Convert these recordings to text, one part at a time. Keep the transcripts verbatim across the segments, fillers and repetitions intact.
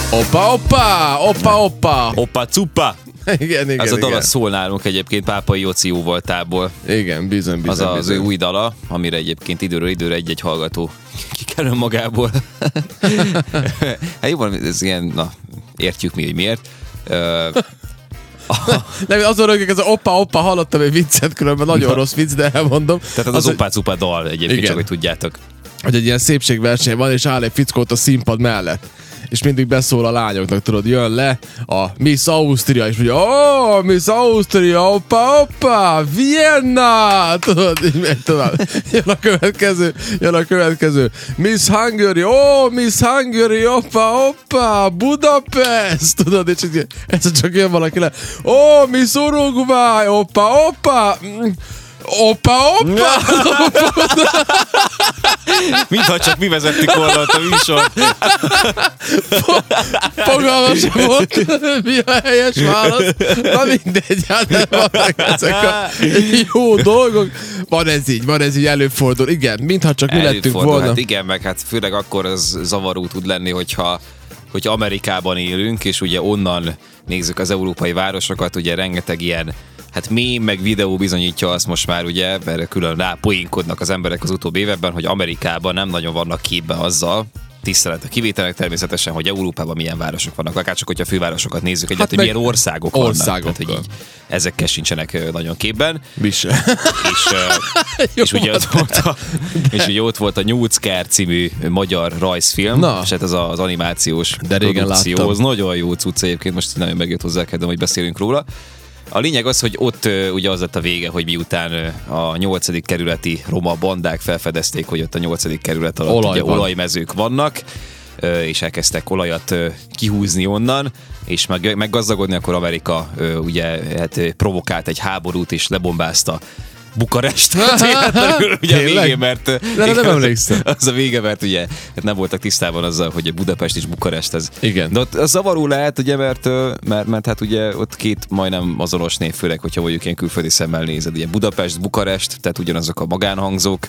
Oppa, oppa, oppa, oppa. Oppa, cuppa. Igen, igen, Ez a dal igen. szól nálunk egyébként Pápai Jóci jóvoltából. Igen, bizony, bizony. Az az bizony. ő új dala, amire egyébként időről időre egy-egy hallgató kikerül magából. Hát jó van, ez ilyen, na, értjük mi, hogy miért. Nem, azon rögök, ez a oppa, oppa, hallottam egy viccet, különben nagyon rossz vicc, de elmondom. Tehát az, az, az opá cupa dal egyébként, igen. Csak hogy tudjátok. Hogy egy ilyen szépségverseny van, és áll egy fickót a színpad mellett. És mindig beszól a lányoknak, tudod, jön le a Miss Austria, és mondja, oh, Miss Austria, oppa, oppa, Vienna, tudod, így megy tovább. Jön a következő, jön a következő, Miss Hungary, oh, Miss Hungary, oppa, oppa, Budapest, tudod, és így, ez csak jön valaki le, oh, Miss Uruguay, oppa, oppa, oppa, oppa, Mintha csak mi vezettük volna a műsor. Fogalmas sem volt, mi a helyes válasz. Na mindegy, hát nem vannak ezek a jó dolgok. Van ez így, van ez így, előfordul. Igen, mintha csak mi lettünk volna. Hát igen, meg hát főleg akkor az zavaró tud lenni, hogyha, hogyha Amerikában élünk, és ugye onnan nézzük az európai városokat, ugye rengeteg ilyen hát mém, meg videó bizonyítja azt most már, ugye, erre külön rápoénkodnak az emberek az utóbbi években, hogy Amerikában nem nagyon vannak képben azzal, tisztelet a kivételek természetesen, hogy Európában milyen városok vannak, akár csak, hogyha a fővárosokat nézzük egyet, hát hogy milyen országok országokkal. vannak. Tehát, hogy így ezekkel sincsenek nagyon képben. Bise. És, és, ugye ott volt a, és ugye ott volt a Nyúckár című magyar rajzfilm, na. És hát az az animációs de régen produkció, láttam. az nagyon jó cucc egyébként, most nagyon megjött hozzá, kedvem, hogy beszélünk róla. A lényeg az, hogy ott uh, ugye az lett a vége, hogy miután uh, a nyolcadik kerületi roma bandák felfedezték, hogy ott a nyolcadik kerület alatt Olaj ugye van. olajmezők vannak, uh, és elkezdtek olajat uh, kihúzni onnan, és meg, meggazdagodni, akkor Amerika uh, ugye hát, uh, provokált egy háborút, és lebombázta Bukarestet, ugye a vége, mert de nem emlékszem. Az a vége, mert ugye hát nem voltak tisztában azzal, hogy Budapest és Bukarest ez. Igen. De ott az zavaró lehet, ugye, mert, mert, mert hát ugye ott két majdnem azonos név, főleg, hogyha mondjuk ilyen külföldi szemmel nézed. Ugye Budapest, Bukarest, tehát ugyanazok a magánhangzók.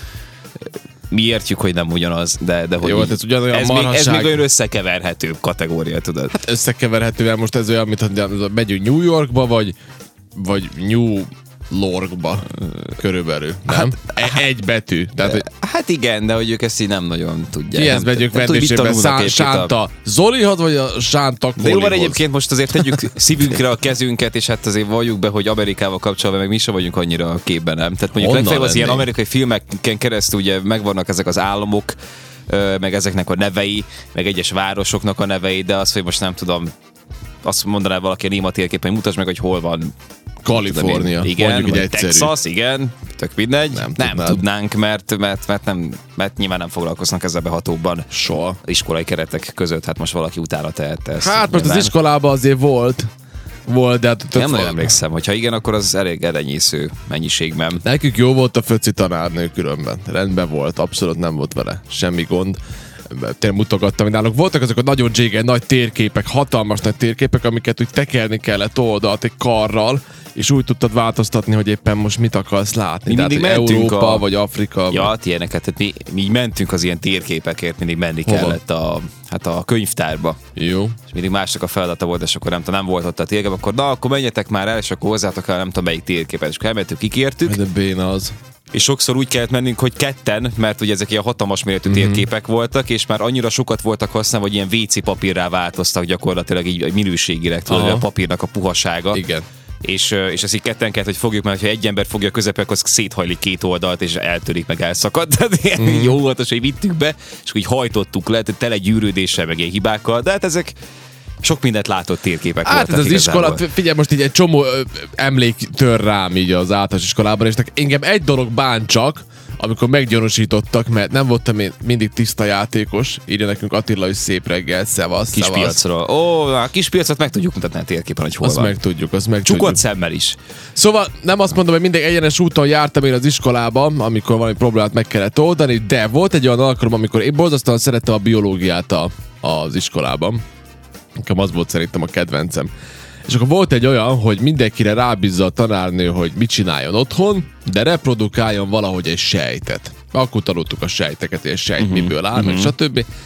Mi értjük, hogy nem ugyanaz, de, de hogy jó, így, ez ugyanolyan ez, még, ez még olyan marhaság. összekeverhetőbb kategória, tudod. Hát összekeverhetően most ez olyan, mint megyünk New Yorkba, vagy, vagy New Lorkba körülbelül, nem? Hát, egy betű. Tehát, hogy hát igen, de hogy ők ezt így nem nagyon tudják. kihez megyünk vendégségbe? Szá- Sánta Zolihoz, vagy a Sánta Kolihoz? De jó, van egyébként most azért tegyük szívünkre a kezünket, és hát azért valljuk be, hogy Amerikával kapcsolatban meg mi sem vagyunk annyira a képben, nem? Tehát mondjuk legfeljebb az ilyen amerikai filmeken keresztül ugye megvannak ezek az államok, meg ezeknek a nevei, meg egyes városoknak a nevei, de az, hogy most nem tudom, azt mondaná valaki a néma térképen, hogy mutasd meg, hogy hol van Kalifornia, igen, mondjuk egy egyszerű. Texas, igen, tök mindegy. Nem, nem tudnánk, mert, mert, mert, nem, mert nyilván nem foglalkoznak ezzel behatóbban. Soha. Iskolai keretek között, hát most valaki utána tehette ezt. Hát most az iskolában azért volt. Volt, de hát nem nagyon emlékszem, hogyha igen, akkor az elég elenyésző mennyiségben. Nekünk jó volt a föci tanárnő különben. Rendben volt, abszolút nem volt vele semmi gond. Tényleg mutogattam, hogy nálunk voltak azok a nagyon dzsége, nagy térképek, hatalmas nagy térképek, amiket úgy tekerni kellett oldalt egy karral, és úgy tudtad változtatni, hogy éppen most mit akarsz látni. Mi Tehát, mindig hogy Európa, a... vagy Afrika. Ja, vagy... ilyeneket, tehát mi, mi mentünk az ilyen térképekért, mindig menni Hova? kellett a, hát a könyvtárba. Jó. És mindig másnak a feladata volt, és akkor nem tudom, nem volt ott a térkép, akkor na, akkor menjetek már el, és akkor hozzátok el nem tudom melyik térképet, és akkor elmentünk, kikértük. De béna az. És sokszor úgy kellett mennünk, hogy ketten, mert ugye ezek ilyen hatalmas méretű mm-hmm. térképek voltak, és már annyira sokat voltak használva, hogy ilyen vé cé papírrá változtak gyakorlatilag így minőségileg, tudod, a papírnak a puhasága. Igen. És, és ezt így ketten kellett, hogy fogjuk, mert ha egy ember fogja a közepek, az széthajlik két oldalt, és eltörik, meg elszakad. Tehát mm. jó volt az, hogy vittük be, és úgy hajtottuk le, tele gyűrődéssel, meg ilyen hibákkal, de hát ezek sok mindent látott térképek hát voltak. Hát ez az iskola, figyelj, most így egy csomó ö, emlék tör rám így az általános iskolában, és engem egy dolog bánt csak, amikor meggyanúsítottak, mert nem voltam én mindig tiszta játékos, írja nekünk Attila, hogy szép reggel, szevasz, kis szevasz. Piacról. Ó, a kis piacot meg tudjuk mutatni a térképen, hogy hol azt van. meg tudjuk, azt meg Csukott tudjuk. szemmel is. Szóval nem azt mondom, hogy mindig egyenes úton jártam én az iskolában, amikor valami problémát meg kellett oldani, de volt egy olyan alkalom, amikor én borzasztóan szerettem a biológiát a, az iskolában. Nekem az volt szerintem a kedvencem. És akkor volt egy olyan, hogy mindenkire rábízza a tanárnő, hogy mit csináljon otthon, de reprodukáljon valahogy egy sejtet. Akkor tanultuk a sejteket, és sejt uh-huh, miből áll, uh-huh. meg stb.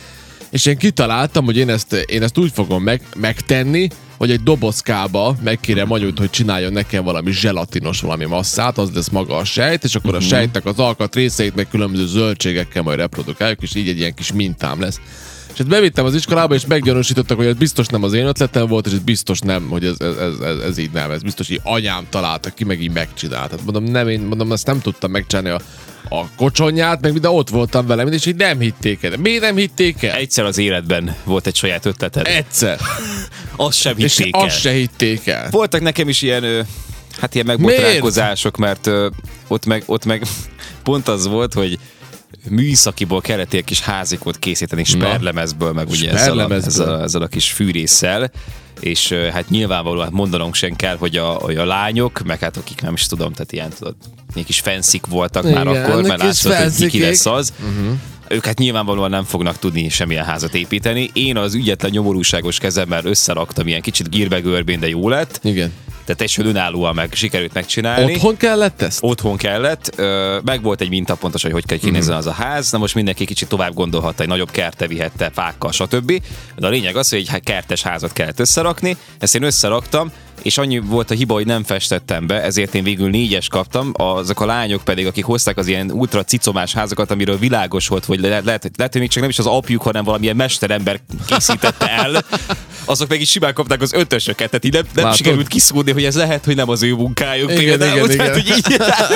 és én kitaláltam, hogy én ezt, én ezt úgy fogom meg, megtenni, hogy egy dobozkába megkérem magyút, hogy csináljon nekem valami zselatinos valami masszát, az lesz maga a sejt, és akkor a sejtnek az alkatrészeit meg különböző zöldségekkel majd reprodukáljuk, és így egy ilyen kis mintám lesz. És ezt bevittem az iskolába, és meggyanúsítottak, hogy ez biztos nem az én ötletem volt, és ez biztos nem, hogy ez, ez, ez, ez, ez így nem, ez biztos, hogy anyám találta ki, meg így megcsinálta. Mondom, nem, én mondom, ezt nem tudtam megcsinálni a, a kocsonyát, meg de ott voltam velem, és így nem hitték el. Miért nem hitték el? Egyszer az életben volt egy saját ötleted. Egyszer. Azt sem és hitték el. azt se hitték el. Voltak nekem is ilyen, ö, hát ilyen megbotránkozások, mert ö, ott, meg, ott meg pont az volt, hogy műszakiból kellett egy kis házikot készíteni, sperlemezből, meg ugye ezzel a, ezzel, a, ezzel a kis fűrésszel, és hát nyilvánvalóan mondanunk sem kell, hogy a, hogy a lányok, meg hát akik nem is tudom, tehát ilyen tudod, ilyen kis fenszik voltak igen, már akkor, mert látszott, hogy ki lesz az. Uh-huh. Ők hát nyilvánvalóan nem fognak tudni semmilyen házat építeni. Én az ügyetlen nyomorúságos kezemmel összeraktam, ilyen kicsit gírbe-görbén, de jó lett. Igen. Tehát teljesen önállóan meg sikerült megcsinálni. Otthon kellett ezt? Otthon kellett. Meg volt egy minta pontos, hogy hogy kell kinézni uh-huh. az a ház. Na most mindenki kicsit tovább gondolhatta, egy nagyobb kertbe vihette, fákkal, stb. De a lényeg az, hogy egy kertes házat kellett összerakni. Ezt én összeraktam, és annyi volt a hiba, hogy nem festettem be, ezért én végül négyes kaptam. Azok a lányok pedig, akik hozták az ilyen ultra cicomás házakat, amiről világos volt, hogy le- lehet, lehet, hogy még csak nem is az apjuk, hanem valamilyen mesterember készítette el, azok meg is simán kapták az ötösöket, tehát így nem, nem sikerült kiszúrni, hogy ez lehet, hogy nem az ő munkájuk. Igen, például, igen, tehát, igen. Hogy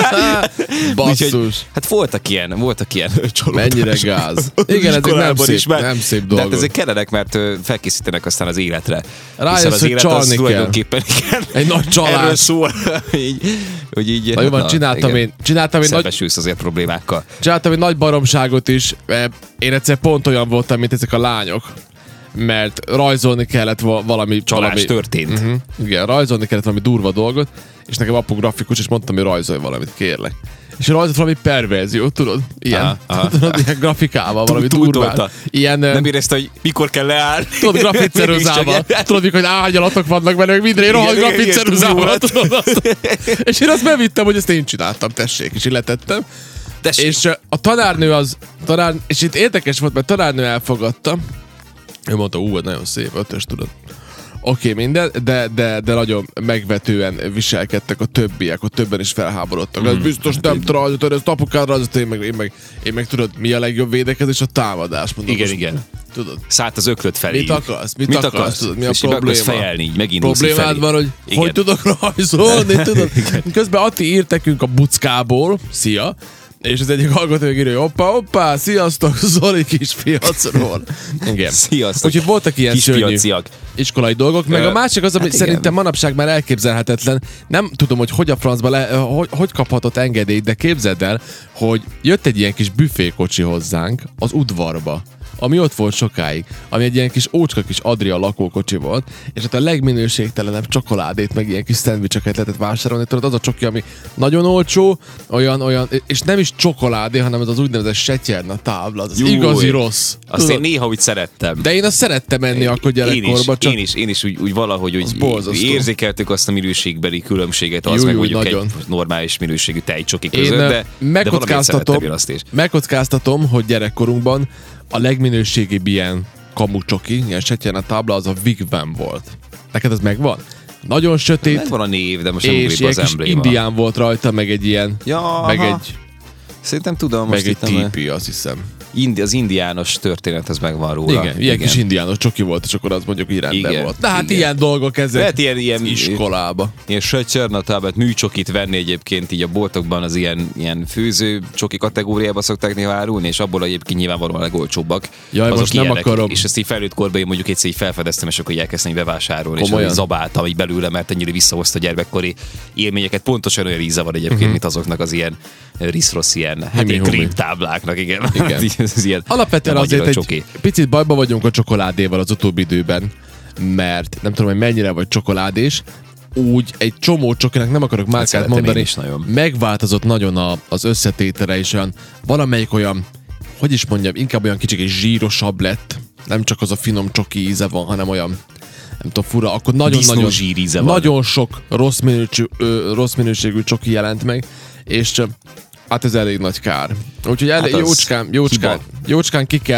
így... Basszus. Úgyhogy, hát voltak ilyen, voltak ilyen csalódások. Mennyire gáz. Igen, ezek nem szép, is, mert, nem szép dolgok. De hát ezek kellenek, mert felkészítenek aztán az életre. Rájössz, az hogy élet csalni az kell. tulajdonképpen igen. Egy nagy csalás. Erről szól, így, hogy így... Na jó van, csináltam igen. én. Csináltam én nagy... Szembesülsz azért problémákkal. Csináltam egy nagy baromságot is. Én egyszer pont olyan voltam, mint ezek a lányok. Mert rajzolni kellett valami... Csalás valami, történt. Uh-huh, igen, rajzolni kellett valami durva dolgot, és nekem apu grafikus, és mondtam, hogy rajzolj valamit, kérlek. És rajzolt valami perverziót, tudod? Ilyen, aha, aha. Tudod, ilyen grafikával, valami durván. Ilyen, nem érezte, hogy mikor kell leállni. Tudod, grafitceruzával. Tudod, mikor hogy ágyalatok vannak benne, meg minden, én rohadt grafitceruzával. És én azt bevittem, hogy ezt én csináltam, tessék, és illetettem. És a tanárnő az, tanár, és itt érdekes volt, mert tanárnő elfogadta. Ő mondta, ú, nagyon szép, ötös, tudod. Oké, okay, minden, de, de, de nagyon megvetően viselkedtek a többiek, a többen is felháborodtak. Mm. Ez biztos nem rajzoltad, ez apukád rajzolt, én meg, én, meg, én meg tudod, mi a legjobb védekezés? A támadás. Mondom, igen, most, igen. Tudod. Szállt az öklöt felé. Mit akarsz? Mit, mit akarsz? akarsz? Tudod, mi a és probléma? fejelni, így megindulsz problémád van, hogy igen. Hogy tudok rajzolni, tudod? Közben Ati írt nekünk a buckából, szia, és az egyik hallgató írja, hogy hoppá, hoppá, sziasztok, Zoli Kispiacról. Igen. Sziasztok. Úgyhogy voltak ilyen szörnyű iskolai dolgok, meg Ö, a másik az, ami hát szerintem igen. manapság már elképzelhetetlen. Nem tudom, hogy hogy a francba, le, hogy, hogy kaphatott engedélyt, de képzeld el, hogy jött egy ilyen kis büfékocsi hozzánk az udvarba, ami ott volt sokáig, ami egy ilyen kis ócska kis Adria lakókocsi volt, és hát a legminőségtelenebb csokoládét, meg ilyen kis szendvicseket lehetett vásárolni. Tudod, az a csoki, ami nagyon olcsó, olyan, olyan, és nem is csokoládé, hanem az az úgynevezett setyerna tábla, az, az igazi rossz. Azt tudod? Én néha úgy szerettem. De én azt szerettem enni én, akkor gyerekkorban. Csak... Én is, én is úgy, úgy valahogy úgy érzékeltük azt a minőségbeli különbséget, az jú, meg mondjuk nagyon. Egy normális minőségű tejcsoki között, én de, megkockáztatom, de azt is. Megkockáztatom, hogy gyerekkorunkban a legminőségibb ilyen kamucsoki, ilyen setyerna tábla, az a Wigwam volt. Neked ez megvan? Nagyon sötét. Megvan a név, de most nem ugrik az embléma. És indián volt rajta, meg egy ilyen, ja, meg aha. egy... Szerintem tudom, meg egy típi, azt hiszem. Indi, az indiános történet, az megvan róla. Igen, ilyen igen. kis indiános csoki volt, és akkor az mondjuk így rendben igen, volt. De hát igen. ilyen dolgok ezek lehet ilyen, ilyen iskolába. Ilyen setyernatábát, műcsokit venni egyébként így a boltokban az ilyen, ilyen főző csoki kategóriába szokták néha árulni, és abból egyébként nyilvánvalóan a legolcsóbbak. Jaj, most nem ilyenek, akarom. És ezt így felnőtt korban én mondjuk egyszer így felfedeztem, és akkor így elkezdtem így bevásárolni, komolyan? És így zabáltam így belőle, mert ennyire visszahozta a gyermekkori élményeket. Pontosan olyan íze van egyébként, uh-huh. mint azoknak az ilyen risz-rossz ilyen, hát ilyen krémtábláknak, igen. igen. ez ilyen, alapvetően azért egy csoki. Picit bajba vagyunk a csokoládéval az utóbbi időben, mert nem tudom, hogy mennyire vagy csokoládés, úgy egy csomó csokinak nem akarok márkát hát mondani, nagyon. Megváltozott nagyon a, az összetétele, és olyan valamelyik olyan, hogy is mondjam, inkább olyan kicsit zsírosabb lett, nem csak az a finom csoki íze van, hanem olyan, nem tudom, fura, akkor nagyon-nagyon nagyon sok rossz minőségű, rossz minőségű csoki jelent meg, és hát ez elég nagy kár. Úgyhogy elég hát jócskán, jócskán, jócskán ki kell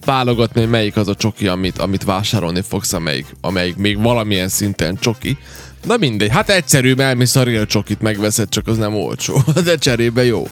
válogatni, hogy melyik az a csoki, amit, amit vásárolni fogsz, amelyik, amelyik még valamilyen szinten csoki. Na mindegy, hát egyszerűbb, elmész a real csokit megveszed, csak az nem olcsó, de cserébe jó.